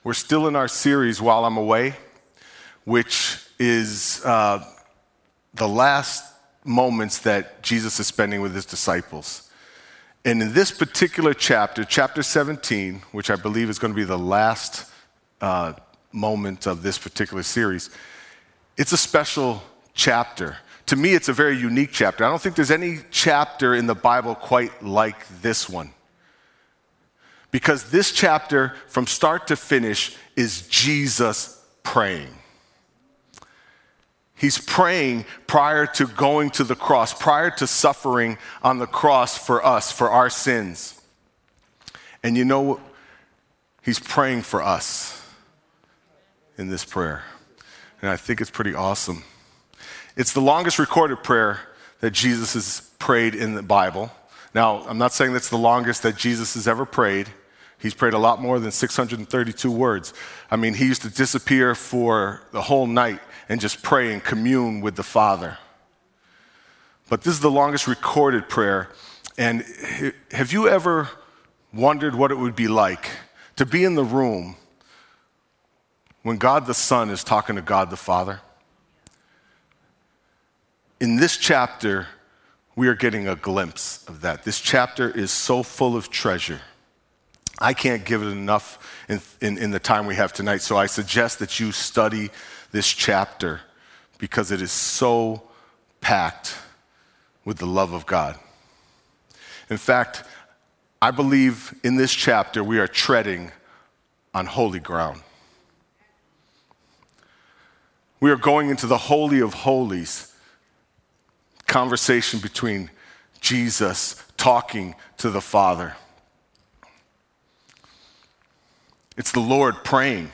We're still in our series, While I'm Away, which is the last moments that Jesus is spending with his disciples. And in this particular chapter, chapter 17, which I believe is going to be the last moment of this particular series, it's a special chapter. To me, it's a very unique chapter. I don't think there's any chapter in the Bible quite like this one. Because this chapter, from start to finish, is Jesus praying. He's praying prior to going to the cross, prior to suffering on the cross for us, for our sins. And you know, he's praying for us in this prayer. And I think it's pretty awesome. It's the longest recorded prayer that Jesus has prayed in the Bible. Now, I'm not saying that's the longest that Jesus has ever prayed. He's prayed a lot more than 632 words. I mean, he used to disappear for the whole night and just pray and commune with the Father. But this is the longest recorded prayer. And have you ever wondered what it would be like to be in the room when God the Son is talking to God the Father? In this chapter, we are getting a glimpse of that. This chapter is so full of treasure. I can't give it enough in the time we have tonight, so I suggest that you study this chapter because it is so packed with the love of God. In fact, I believe in this chapter we are treading on holy ground. We are going into the Holy of Holies, conversation between Jesus talking to the Father. It's the Lord praying.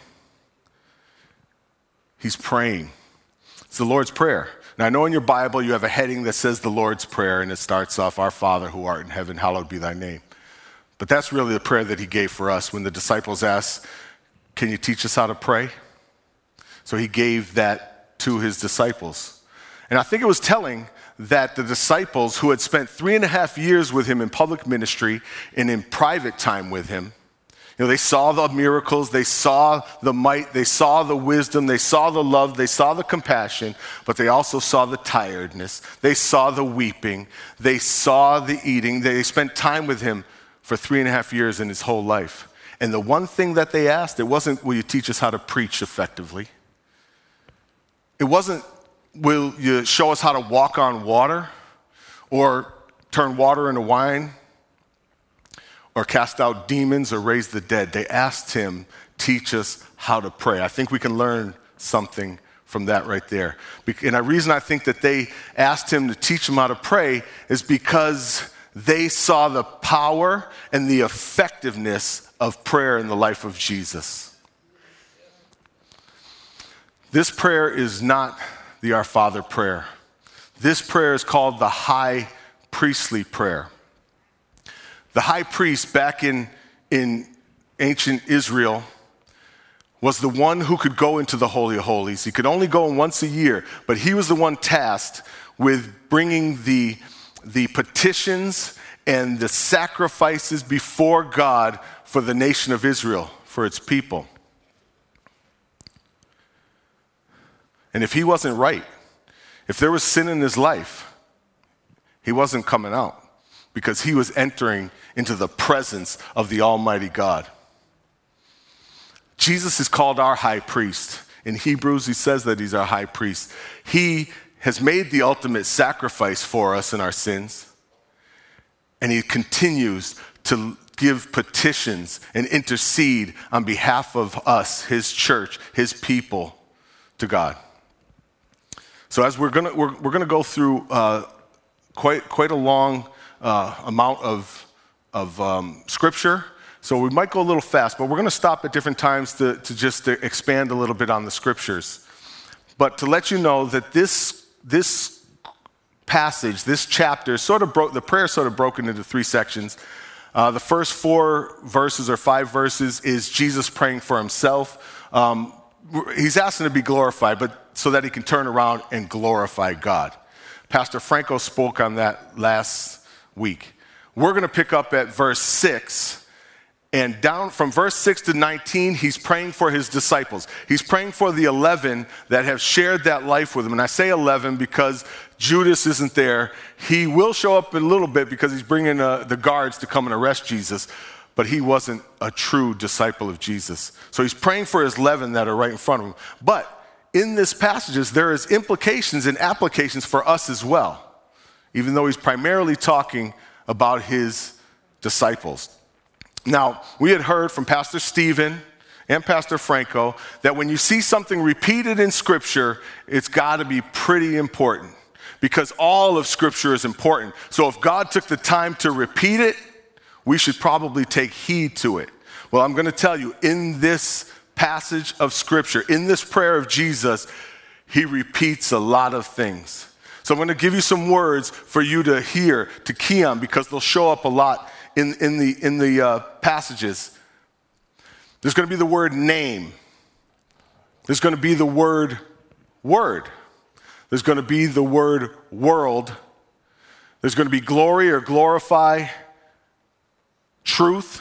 He's praying. It's the Lord's Prayer. Now, I know in your Bible you have a heading that says the Lord's Prayer, and it starts off, Our Father who art in heaven, hallowed be thy name. But that's really the prayer that he gave for us when the disciples asked, can you teach us how to pray? So he gave that to his disciples. And I think it was telling that the disciples who had spent 3.5 years with him in public ministry and in private time with him, they saw the miracles, they saw the might, they saw the wisdom, they saw the love, they saw the compassion, but they also saw the tiredness. They saw the weeping. They saw the eating. They spent time with him for 3.5 years in his whole life. And the one thing that they asked, it wasn't, will you teach us how to preach effectively? It wasn't, will you show us how to walk on water or turn water into wine? Or cast out demons or raise the dead. They asked him, teach us how to pray. I think we can learn something from that right there. And the reason I think that they asked him to teach them how to pray is because they saw the power and the effectiveness of prayer in the life of Jesus. This prayer is not the Our Father prayer. This prayer is called the high priestly prayer. The high priest back in ancient Israel was the one who could go into the Holy of Holies. He could only go in once a year, but he was the one tasked with bringing the petitions and the sacrifices before God for the nation of Israel, for its people. And if he wasn't right, if there was sin in his life, he wasn't coming out, because he was entering into the presence of the Almighty God. Jesus is called our high priest. In Hebrews, he says that he's our high priest. He has made the ultimate sacrifice for us in our sins, and he continues to give petitions and intercede on behalf of us, his church, his people, to God. So as we're gonna go through quite a long amount of scripture, so we might go a little fast, but we're going to stop at different times to expand a little bit on the scriptures. But to let you know that this passage, this chapter, the prayer is sort of broken into 3 sections. The first 4 verses or 5 verses is Jesus praying for himself. He's asking to be glorified, but so that he can turn around and glorify God. Pastor Franco spoke on that last week. We're going to pick up at verse 6, And down from verse 6 to 19, he's praying for his disciples. He's praying for the 11 that have shared that life with him. And I say 11 because Judas isn't there. He will show up in a little bit because he's bringing the guards to come and arrest Jesus. But he wasn't a true disciple of Jesus. So he's praying for his 11 that are right in front of him. But in this passage, there is implications and applications for us as well, even though he's primarily talking about his disciples. Now, we had heard from Pastor Stephen and Pastor Franco that when you see something repeated in Scripture, it's got to be pretty important because all of Scripture is important. So if God took the time to repeat it, we should probably take heed to it. Well, I'm going to tell you, in this passage of Scripture, in this prayer of Jesus, he repeats a lot of things. So I'm going to give you some words for you to hear, to key on, because they'll show up a lot in the passages. There's going to be the word name. There's going to be the word word. There's going to be the word world. There's going to be glory or glorify, truth,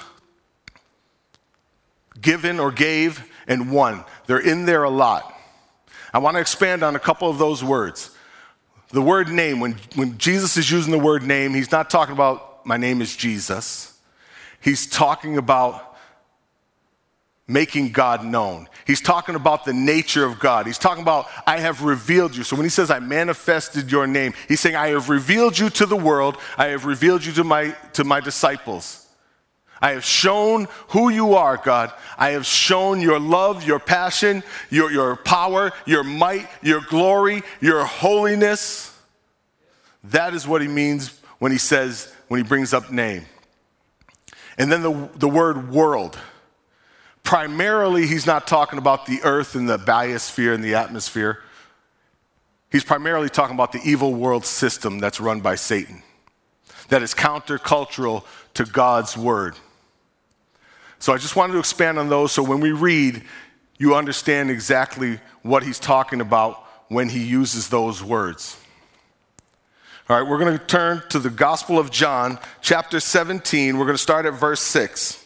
given or gave, and one. They're in there a lot. I want to expand on a couple of those words. The word name, when Jesus is using the word name, he's not talking about my name is Jesus. He's talking about making God known. He's talking about the nature of God. He's talking about, I have revealed you. So when he says, I manifested your name, he's saying, I have revealed you to the world. I have revealed you to my disciples. I have shown who you are, God. I have shown your love, your passion, your power, your might, your glory, your holiness. That is what he means when he says, when he brings up name. And then the word world. Primarily, he's not talking about the earth and the biosphere and the atmosphere. He's primarily talking about the evil world system that's run by Satan, that is countercultural to God's word. So I just wanted to expand on those so when we read, you understand exactly what he's talking about when he uses those words. All right, we're going to turn to the Gospel of John, chapter 17. We're going to start at verse 6.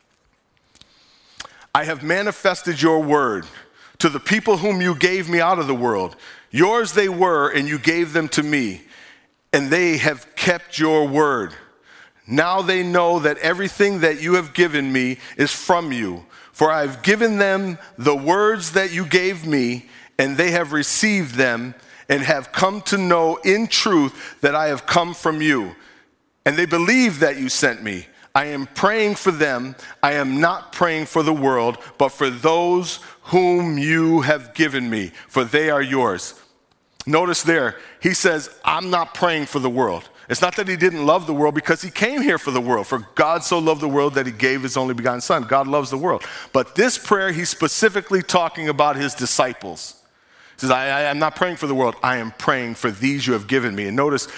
I have manifested your word to the people whom you gave me out of the world. Yours they were, and you gave them to me, and they have kept your word. Now they know that everything that you have given me is from you. For I have given them the words that you gave me, and they have received them, and have come to know in truth that I have come from you. And they believe that you sent me. I am praying for them. I am not praying for the world, but for those whom you have given me, for they are yours. Notice there, he says, I'm not praying for the world. It's not that he didn't love the world, because he came here for the world. For God so loved the world that he gave his only begotten son. God loves the world. But this prayer, he's specifically talking about his disciples. He says, I'm not praying for the world. I am praying for these you have given me. And notice,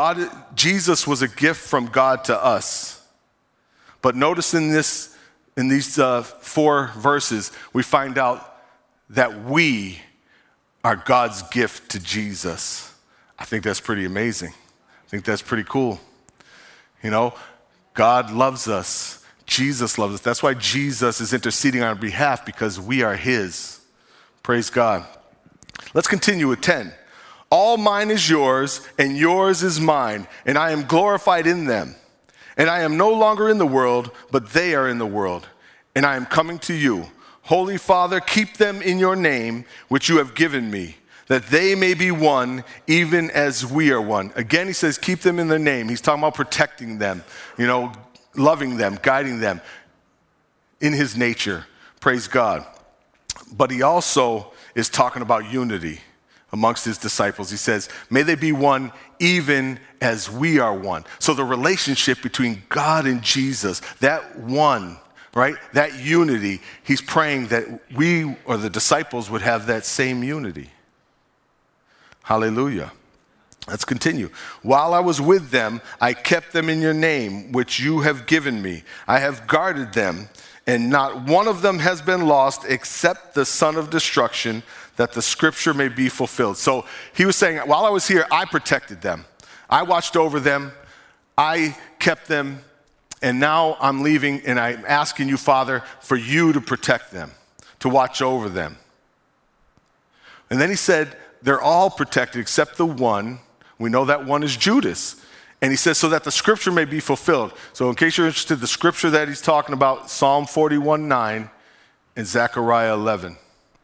Jesus was a gift from God to us. But notice in these 4 verses, we find out that we are God's gift to Jesus. I think that's pretty amazing. I think that's pretty cool. You know, God loves us. Jesus loves us. That's why Jesus is interceding on our behalf, because we are his. Praise God. Let's continue with 10. All mine is yours, and yours is mine, and I am glorified in them. And I am no longer in the world, but they are in the world, and I am coming to you. Holy Father, keep them in your name, which you have given me, that they may be one, even as we are one. Again, he says, keep them in their name. He's talking about protecting them, loving them, guiding them in his nature. Praise God. But he also is talking about unity amongst his disciples. He says, may they be one even as we are one. So the relationship between God and Jesus, that one, right, that unity, he's praying that we or the disciples would have that same unity. Hallelujah. Let's continue. While I was with them, I kept them in your name, which you have given me. I have guarded them, and not one of them has been lost except the son of destruction, that the scripture may be fulfilled. So he was saying, while I was here, I protected them. I watched over them. I kept them And now I'm leaving, and I'm asking you, Father, for you to protect them, to watch over them. And then he said, they're all protected except the one. We know that one is Judas. And he says, so that the scripture may be fulfilled. So in case you're interested, the scripture that he's talking about, Psalm 41:9 and Zechariah 11.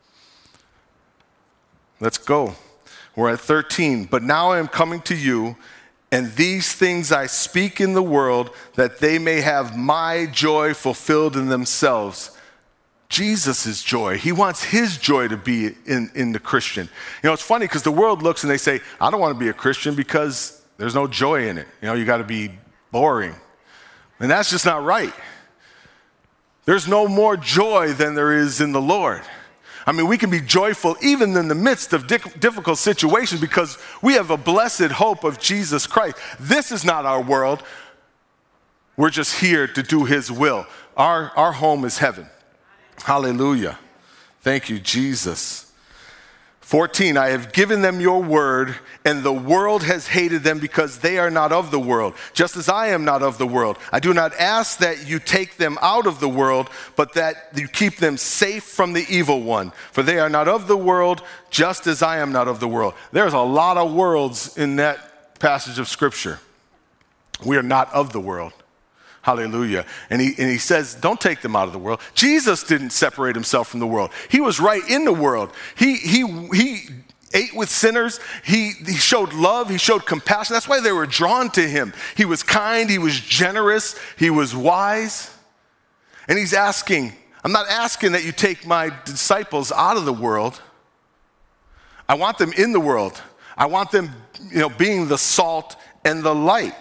Let's go. We're at 13. But now I am coming to you, and these things I speak in the world, that they may have my joy fulfilled in themselves. Jesus' joy. He wants his joy to be in the Christian. You know, it's funny because the world looks and they say, I don't want to be a Christian because there's no joy in it. You know, you got to be boring. And that's just not right. There's no more joy than there is in the Lord. I mean, we can be joyful even in the midst of difficult situations because we have a blessed hope of Jesus Christ. This is not our world. We're just here to do his will. Our home is heaven. Hallelujah. Thank you, Jesus. 14, I have given them your word, and the world has hated them because they are not of the world, just as I am not of the world. I do not ask that you take them out of the world, but that you keep them safe from the evil one. For they are not of the world, just as I am not of the world. There's a lot of worlds in that passage of Scripture. We are not of the world. Hallelujah. And he says, don't take them out of the world. Jesus didn't separate himself from the world. He was right in the world. He ate with sinners. He showed love. He showed compassion. That's why they were drawn to him. He was kind. He was generous. He was wise. And he's asking, I'm not asking that you take my disciples out of the world. I want them in the world. I want them, being the salt and the light.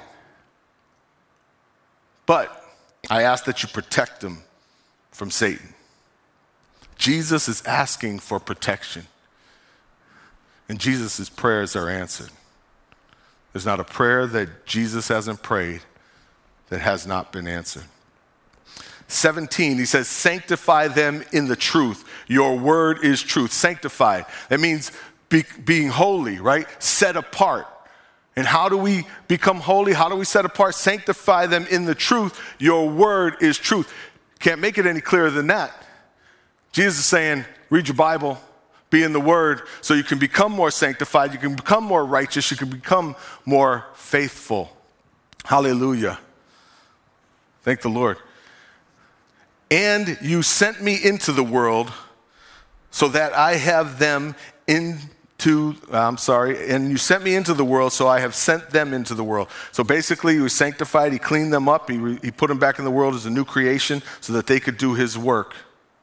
But I ask that you protect them from Satan. Jesus is asking for protection. And Jesus' prayers are answered. There's not a prayer that Jesus hasn't prayed that has not been answered. 17, he says, sanctify them in the truth. Your word is truth. Sanctified. That means being holy, right? Set apart. And how do we become holy? How do we set apart? Sanctify them in the truth. Your word is truth. Can't make it any clearer than that. Jesus is saying, read your Bible, be in the word, so you can become more sanctified, you can become more righteous, you can become more faithful. Hallelujah. Thank the Lord. And you sent me into the world so that I have them and you sent me into the world, so I have sent them into the world. So basically, he was sanctified, he cleaned them up, he put them back in the world as a new creation so that they could do his work.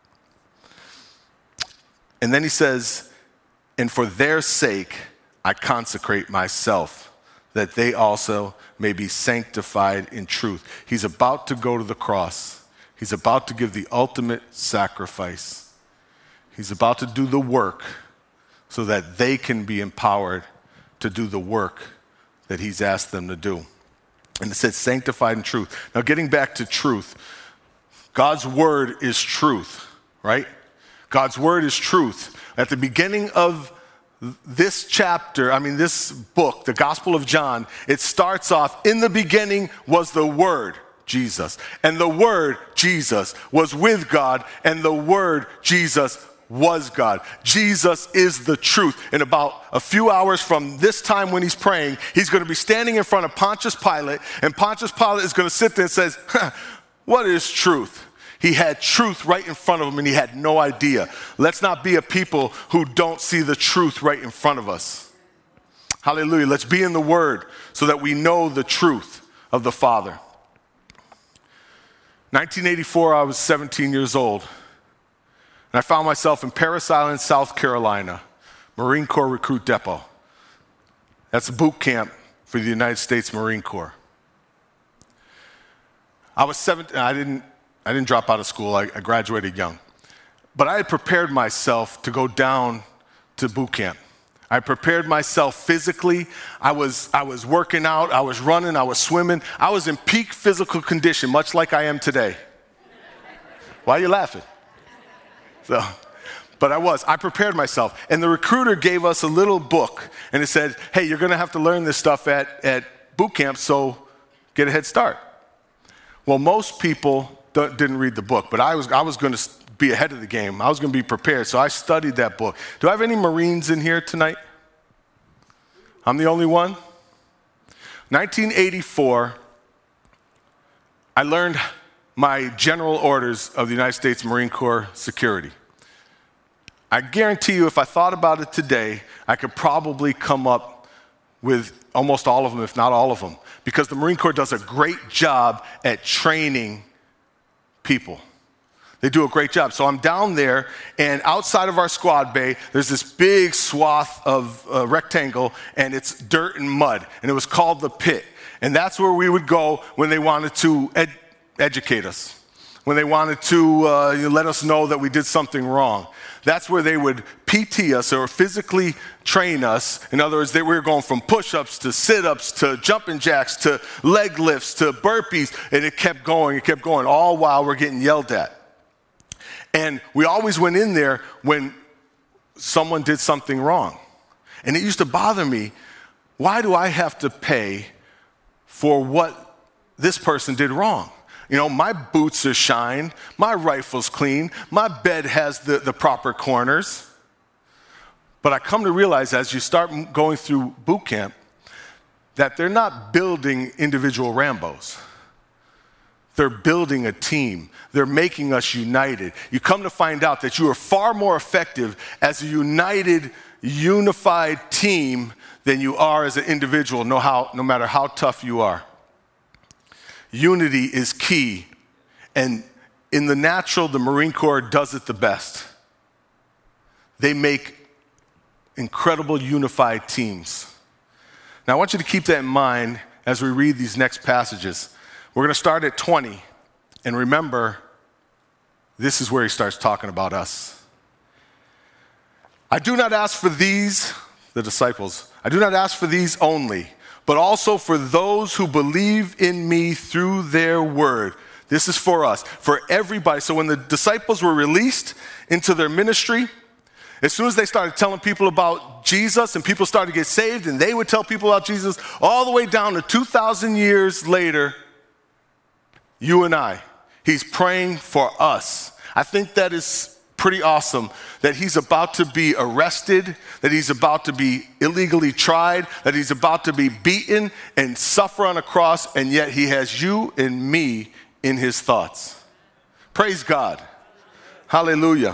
And then he says, and for their sake, I consecrate myself, that they also may be sanctified in truth. He's about to go to the cross. He's about to give the ultimate sacrifice. He's about to do the work so that they can be empowered to do the work that he's asked them to do. And it says sanctified in truth. Now getting back to truth, God's word is truth, right? God's word is truth. At the beginning of this book, the Gospel of John, it starts off, in the beginning was the Word, Jesus. And the Word, Jesus, was with God, and the Word, Jesus, was God. Jesus is the truth. In about a few hours from this time when he's praying, he's going to be standing in front of Pontius Pilate, and Pontius Pilate is going to sit there and says, what is truth? He had truth right in front of him and he had no idea. Let's not be a people who don't see the truth right in front of us. Hallelujah. Let's be in the Word so that we know the truth of the Father. 1984, I was 17 years old. And I found myself in Parris Island, South Carolina, Marine Corps Recruit Depot. That's a boot camp for the United States Marine Corps. I was 17, I didn't drop out of school, I graduated young. But I had prepared myself to go down to boot camp. I prepared myself physically. I was working out, I was running, I was swimming. I was in peak physical condition, much like I am today. Why are you laughing? But I prepared myself. And the recruiter gave us a little book, and it said, hey, you're going to have to learn this stuff at boot camp, so get a head start. Well, most people didn't read the book, but I was going to be ahead of the game. I was going to be prepared, so I studied that book. Do I have any Marines in here tonight? I'm the only one? 1984, I learned my general orders of the United States Marine Corps security. I guarantee you, if I thought about it today, I could probably come up with almost all of them, if not all of them, because the Marine Corps does a great job at training people. They do a great job. So I'm down there, and outside of our squad bay, there's this big swath of rectangle, and it's dirt and mud, and it was called the pit. And that's where we would go when they wanted to educate us, when they wanted to let us know that we did something wrong. That's where they would PT us or physically train us. In other words, we were going from push-ups to sit-ups to jumping jacks to leg lifts to burpees, and it kept going, all while we're getting yelled at. And we always went in there when someone did something wrong. And it used to bother me, why do I have to pay for what this person did wrong? You know, my boots are shined, my rifle's clean, my bed has the proper corners. But I come to realize as you start going through boot camp that they're not building individual Rambos. They're building a team. They're making us united. You come to find out that you are far more effective as a unified team than you are as an individual, no matter how tough you are. Unity is key, and in the natural, the Marine Corps does it the best. They make incredible unified teams. Now, I want you to keep that in mind as we read these next passages. We're going to start at 20, and remember, this is where he starts talking about us. I do not ask for these, the disciples, I do not ask for these only, but also for those who believe in me through their word. This is for us, for everybody. So when the disciples were released into their ministry, as soon as they started telling people about Jesus and people started to get saved and they would tell people about Jesus, all the way down to 2,000 years later, you and I, he's praying for us. I think that is pretty awesome that he's about to be arrested, that he's about to be illegally tried, that he's about to be beaten and suffer on a cross, and yet he has you and me in his thoughts. Praise God. Hallelujah.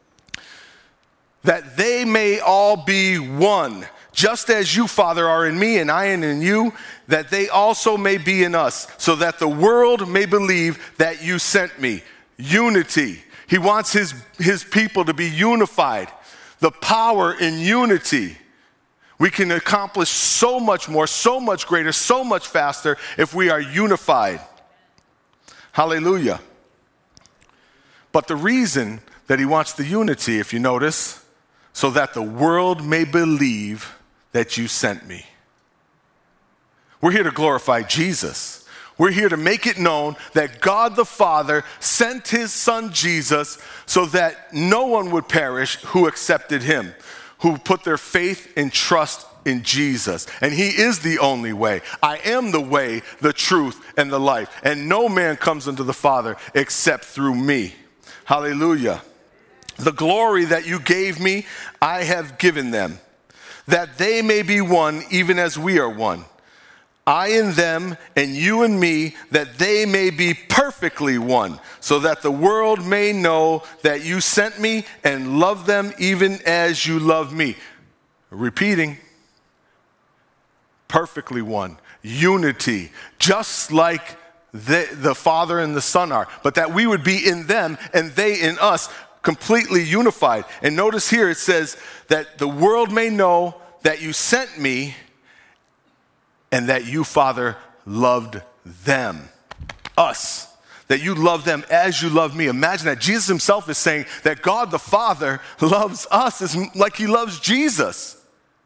That they may all be one, just as you, Father, are in me and I am in you, that they also may be in us, so that the world may believe that you sent me. Unity. He wants his people to be unified. The power in unity. We can accomplish so much more, so much greater, so much faster if we are unified. Hallelujah. But the reason that he wants the unity, if you notice, so that the world may believe that you sent me. We're here to glorify Jesus. We're here to make it known that God the Father sent his son Jesus so that no one would perish who accepted him, who put their faith and trust in Jesus. And he is the only way. I am the way, the truth, and the life. And no man comes unto the Father except through me. Hallelujah. The glory that you gave me, I have given them, that they may be one even as we are one. I in them, and you in me, that they may be perfectly one, so that the world may know that you sent me and love them even as you love me. Repeating, perfectly one, unity, just like the Father and the Son are, but that we would be in them and they in us, completely unified. And notice here it says that the world may know that you sent me and that you, Father, loved them, us, that you love them as you love me. Imagine that Jesus himself is saying that God the Father loves us as like he loves Jesus.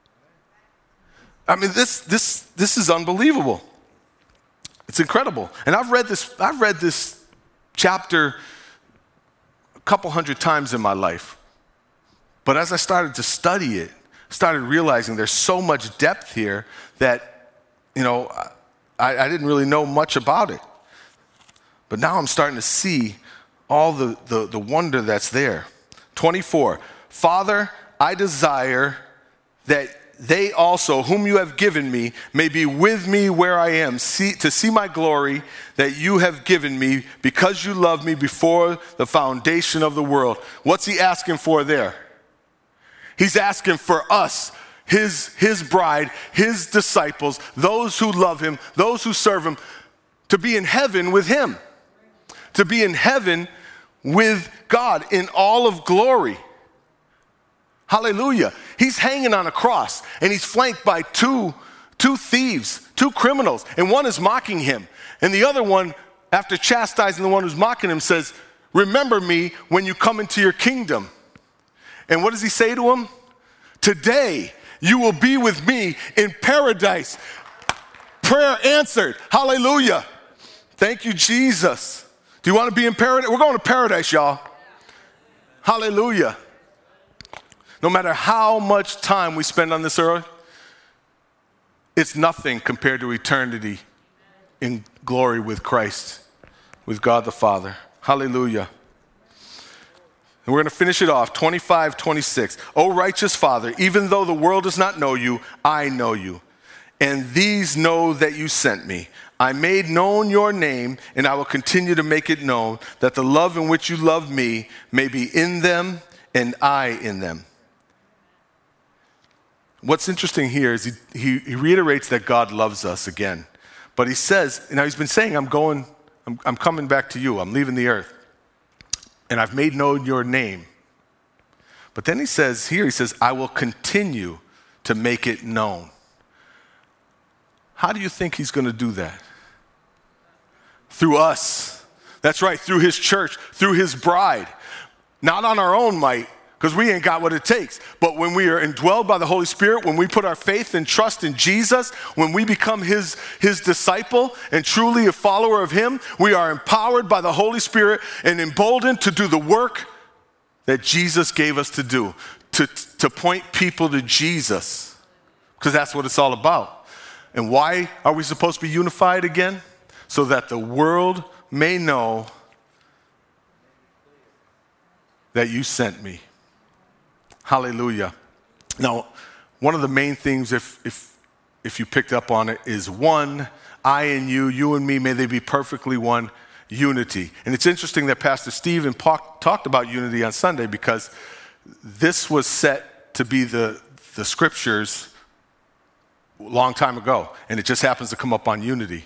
I mean, this is unbelievable. It's incredible. And I've read this chapter a couple hundred times in my life. But as I started to study it, started realizing there's so much depth here that, I didn't really know much about it. But now I'm starting to see all the wonder that's there. 24, Father, I desire that they also, whom you have given me, may be with me where I am, to see my glory that you have given me because you loved me before the foundation of the world. What's he asking for there? He's asking for us, his bride, his disciples, those who love him, those who serve him, to be in heaven with him, to be in heaven with God in all of glory. Hallelujah. He's hanging on a cross, and he's flanked by two thieves, two criminals, and one is mocking him. And the other one, after chastising the one who's mocking him, says, remember me when you come into your kingdom. And what does he say to him? Today you will be with me in paradise. Prayer answered. Hallelujah. Thank you, Jesus. Do you want to be in paradise? We're going to paradise, y'all. Hallelujah. No matter how much time we spend on this earth, it's nothing compared to eternity in glory with Christ, with God the Father. Hallelujah. And we're going to finish it off, 25, 26. O righteous Father, even though the world does not know you, I know you. And these know that you sent me. I made known your name, and I will continue to make it known, that the love in which you loved me may be in them and I in them. What's interesting here is he reiterates that God loves us again. But he says, now he's been saying, I'm coming back to you. I'm leaving the earth. And I've made known your name. But then he says, I will continue to make it known. How do you think he's going to do that? Through us. That's right, through his church, through his bride. Not on our own might, because we ain't got what it takes. But when we are indwelled by the Holy Spirit, when we put our faith and trust in Jesus, when we become his disciple and truly a follower of him, we are empowered by the Holy Spirit and emboldened to do the work that Jesus gave us to do, to point people to Jesus, because that's what it's all about. And why are we supposed to be unified again? So that the world may know that you sent me. Hallelujah. Now, one of the main things, if you picked up on it, is one, I and you and me, may they be perfectly one, unity. And it's interesting that Pastor Stephen talked about unity on Sunday, because this was set to be the scriptures a long time ago, and it just happens to come up on unity.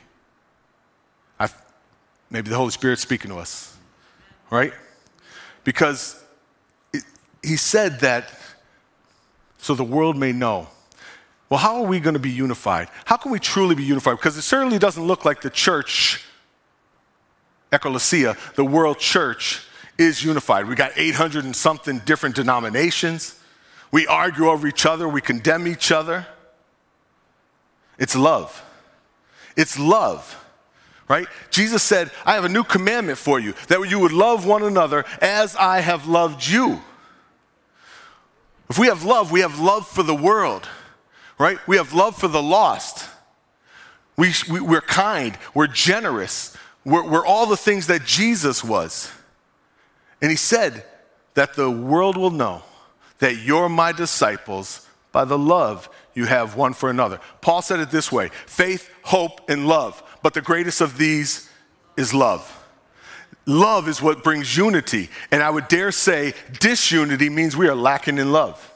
Maybe the Holy Spirit's speaking to us, right? Because he said that so the world may know. Well, how are we going to be unified? How can we truly be unified? Because it certainly doesn't look like the church, ecclesia, the world church, is unified. We got 800 and something different denominations. We argue over each other. We condemn each other. It's love. It's love. Right? Jesus said, I have a new commandment for you, that you would love one another as I have loved you. If we have love for the world, right? We have love for the lost. We're kind, we're generous, we're all the things that Jesus was. And he said that the world will know that you're my disciples by the love you have one for another. Paul said it this way: faith, hope, and love. But the greatest of these is love. Love is what brings unity. And I would dare say disunity means we are lacking in love.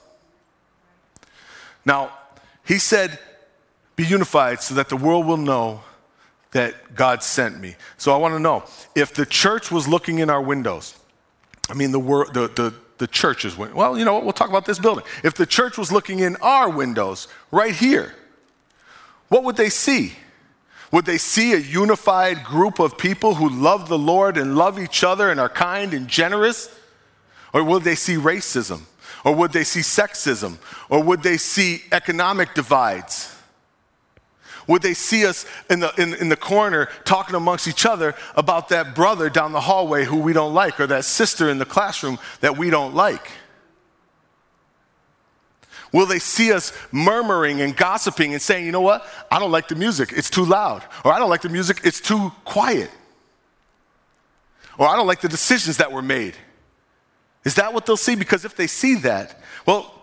Now, he said, be unified so that the world will know that God sent me. So I want to know, if the church was looking in our windows, the churches went, well, you know what, we'll talk about this building. If the church was looking in our windows right here, what would they see? Would they see a unified group of people who love the Lord and love each other and are kind and generous? Or would they see racism? Or would they see sexism? Or would they see economic divides? Would they see us in the corner talking amongst each other about that brother down the hallway who we don't like, or that sister in the classroom that we don't like? Will they see us murmuring and gossiping and saying, you know what, I don't like the music, it's too loud. Or I don't like the music, it's too quiet. Or I don't like the decisions that were made. Is that what they'll see? Because if they see that, well,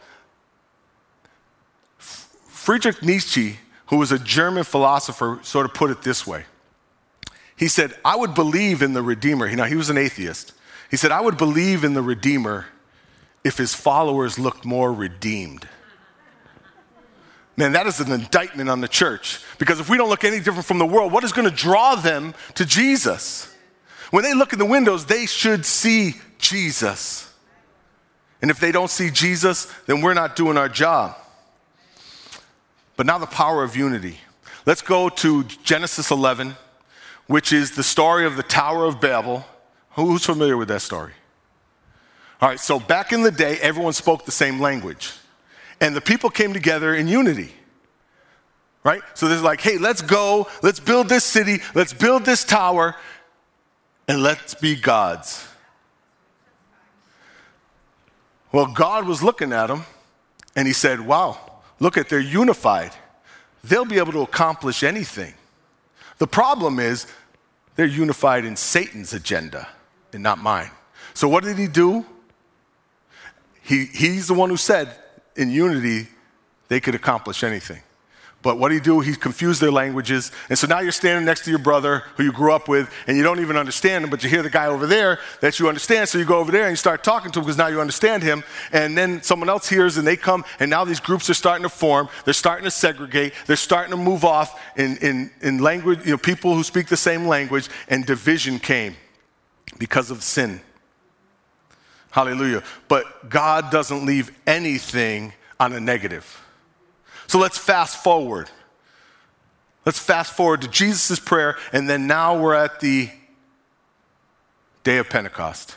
Friedrich Nietzsche, who was a German philosopher, sort of put it this way. He said, I would believe in the Redeemer. He was an atheist. He said, I would believe in the Redeemer if his followers looked more redeemed. Man, that is an indictment on the church. Because if we don't look any different from the world, what is going to draw them to Jesus? When they look in the windows, they should see Jesus. And if they don't see Jesus, then we're not doing our job. But now the power of unity. Let's go to Genesis 11, which is the story of the Tower of Babel. Who's familiar with that story? All right, so back in the day, everyone spoke the same language. And the people came together in unity, right? So there's like, hey, let's go, let's build this city, let's build this tower, and let's be gods. Well, God was looking at them, and he said, wow, look at, they're unified. They'll be able to accomplish anything. The problem is they're unified in Satan's agenda and not mine. So what did he do? He's the one who said in unity they could accomplish anything. But what did he do? He confused their languages. And so now you're standing next to your brother who you grew up with, and you don't even understand him, but you hear the guy over there that you understand. So you go over there and you start talking to him because now you understand him. And then someone else hears and they come, and now these groups are starting to form. They're starting to segregate. They're starting to move off in language, people who speak the same language, and division came because of sin. Hallelujah. But God doesn't leave anything on a negative. So let's fast forward. Let's fast forward to Jesus' prayer, and then now we're at the day of Pentecost.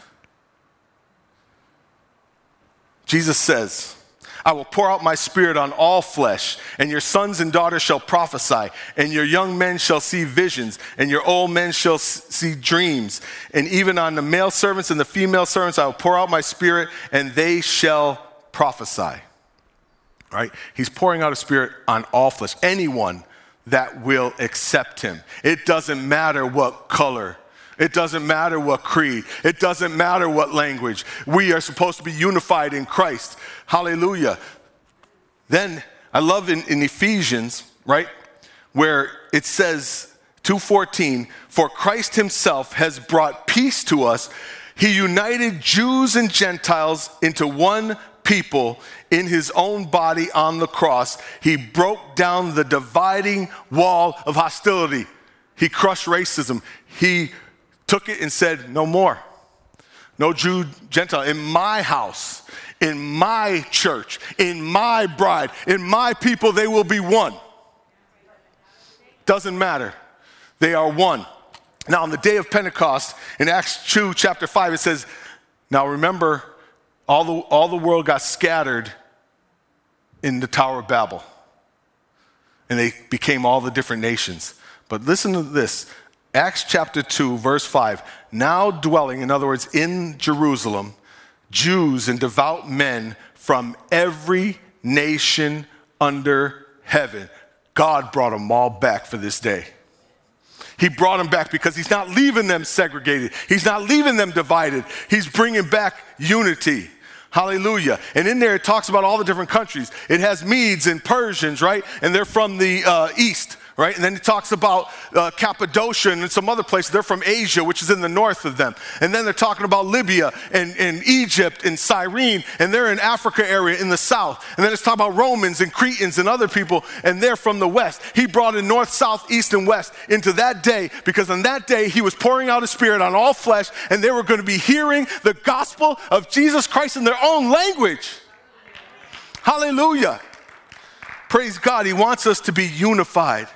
Jesus says, I will pour out my spirit on all flesh, and your sons and daughters shall prophesy, and your young men shall see visions, and your old men shall see dreams. And even on the male servants and the female servants, I will pour out my spirit, and they shall prophesy. Right? He's pouring out a spirit on all flesh, anyone that will accept him. It doesn't matter what color. It doesn't matter what creed. It doesn't matter what language. We are supposed to be unified in Christ. Hallelujah. Then I love in Ephesians, right, where it says 2:14, for Christ himself has brought peace to us. He united Jews and Gentiles into one people in his own body on the cross. He broke down the dividing wall of hostility. He crushed racism. He took it and said, no more. No Jew, Gentile. In my house, in my church, in my bride, in my people, they will be one. Doesn't matter. They are one. Now, on the day of Pentecost, in Acts 2, chapter 5, it says, now remember, all the world got scattered in the Tower of Babel. And they became all the different nations. But listen to this. Acts chapter 2, verse 5. Now dwelling, in other words, in Jerusalem, Jews and devout men from every nation under heaven. God brought them all back for this day. He brought them back because he's not leaving them segregated. He's not leaving them divided. He's bringing back unity. Hallelujah. And in there it talks about all the different countries. It has Medes and Persians, right? And they're from the east, right? And then it talks about Cappadocia and some other places. They're from Asia, which is in the north of them. And then they're talking about Libya and Egypt and Cyrene, and they're in Africa area in the south. And then it's talking about Romans and Cretans and other people, and they're from the west. He brought in north, south, east, and west into that day, because on that day he was pouring out his spirit on all flesh, and they were going to be hearing the gospel of Jesus Christ in their own language. Hallelujah. Praise God. He wants us to be unified.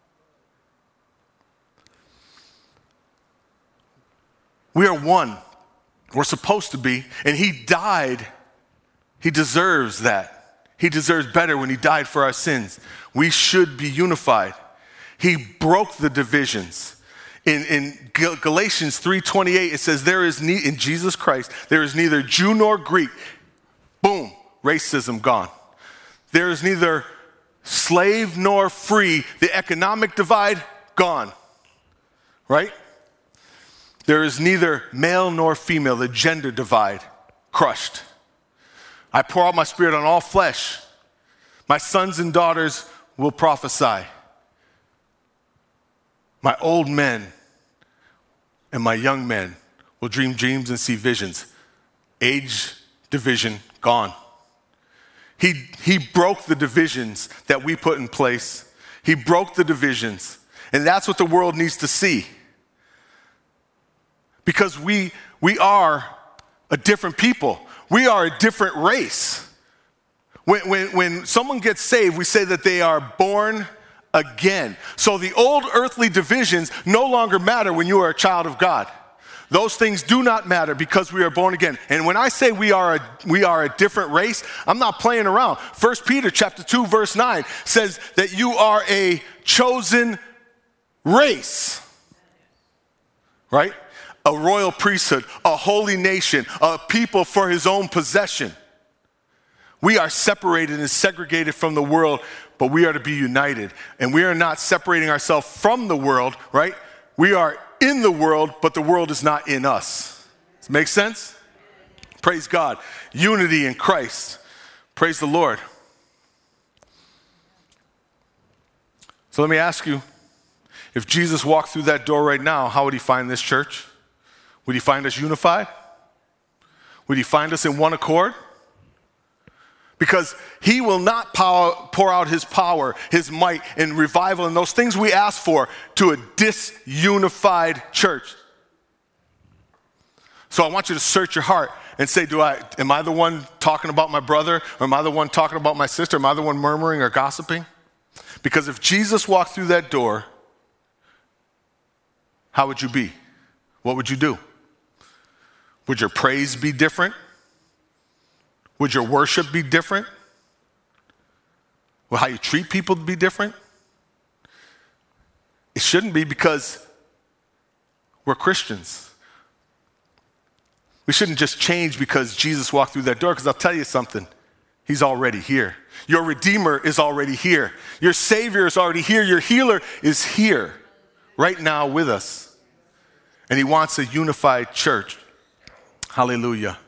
We are one. We're supposed to be. And he died. He deserves that. He deserves better when he died for our sins. We should be unified. He broke the divisions. In Galatians 3:28, it says, in Jesus Christ, there is neither Jew nor Greek. Boom, racism gone. There is neither slave nor free. The economic divide, gone. Right? There is neither male nor female, the gender divide, crushed. I pour out my Spirit on all flesh. My sons and daughters will prophesy. My old men and my young men will dream dreams and see visions. Age division gone. He broke the divisions that we put in place. He broke the divisions. And that's what the world needs to see. Because we are a different people. We are a different race. When someone gets saved, we say that they are born again. So the old earthly divisions no longer matter when you are a child of God. Those things do not matter because we are born again. And when I say we are a different race, I'm not playing around. 1 Peter chapter 2, verse 9 says that you are a chosen race. Right? A royal priesthood, a holy nation, a people for his own possession. We are separated and segregated from the world, but we are to be united. And we are not separating ourselves from the world, right? We are in the world, but the world is not in us. Does it make sense? Praise God. Unity in Christ. Praise the Lord. So let me ask you, if Jesus walked through that door right now, how would he find this church? Would he find us unified? Would he find us in one accord? Because he will not pour out his power, his might, and revival, and those things we ask for to a disunified church. So I want you to search your heart and say, am I the one talking about my brother? Or am I the one talking about my sister? Am I the one murmuring or gossiping? Because if Jesus walked through that door, how would you be? What would you do? Would your praise be different? Would your worship be different? Will how you treat people be different? It shouldn't be, because we're Christians. We shouldn't just change because Jesus walked through that door, because I'll tell you something. He's already here. Your Redeemer is already here. Your Savior is already here. Your Healer is here right now with us. And he wants a unified church. Hallelujah.